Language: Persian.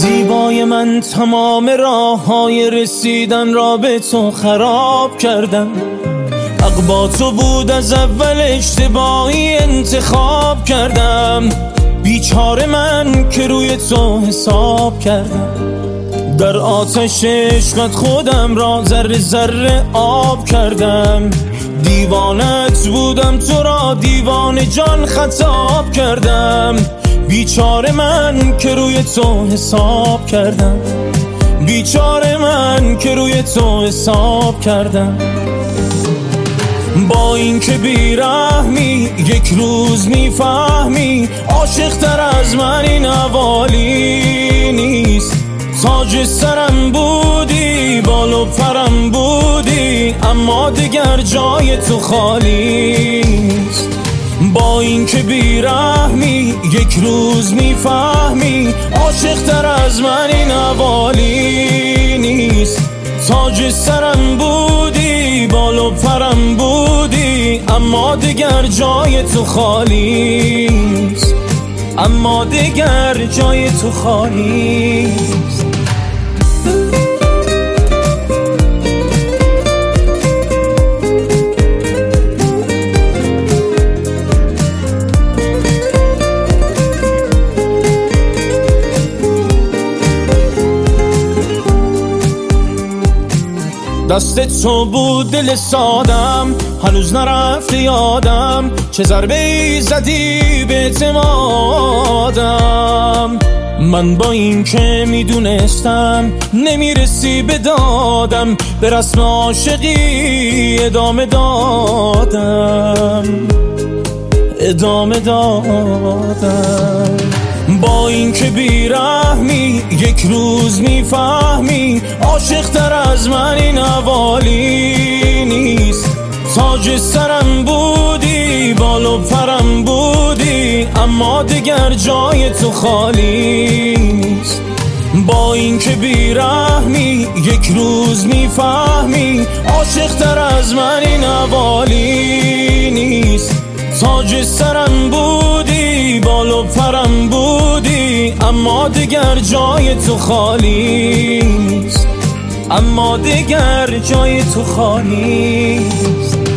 زیبای من تمام راههای رسیدن را به تو خراب کردم. حق با تو بود از اول، اشتباهی انتخاب کردم. بیچاره من که روی تو حساب کردم. در آتش عشقت خودم را ذره ذره آب کردم. دیوانت بودم، تو را دیوانه جان خطاب کردم. بیچاره من که روی تو حساب کردم. بیچاره من که روی تو حساب کردم. با این که بیرحمی یک روز میفهمی، عاشق تر از من این حوالی نیست. تاج سرم بودی، بال و پرم بودی، اما دیگر جای تو خالی نیست. با این که بیرحمی یک روز میفهمی، عاشق تر از من این حوالی نیست. تاج سرم بودی، بال و پرم بودی، اما دیگر جای تو خالی نیست. اما دیگر جای تو خالی نیست. دست تو بود دل سادم، هنوز نرفت یادم. چه ضربه ای زدی به اعتمادم. من با این که میدونستم نمیرسی به دادم، به رسم عاشقی ادامه دادم. با این که بیرحمی یک روز میفهمی، عاشق تر از من این حوالی نیست. تاج سرم بودی، بال و پرم بودی، اما دیگر جای تو خالی نیست. با این که بیرحمی یک روز میفهمی، عاشق تر از من این حوالی نیست. تاج سرم بودی، بال و پرم بودی، اما دیگر جای تو خالی نیست. اما دیگر جای تو خالی نیست.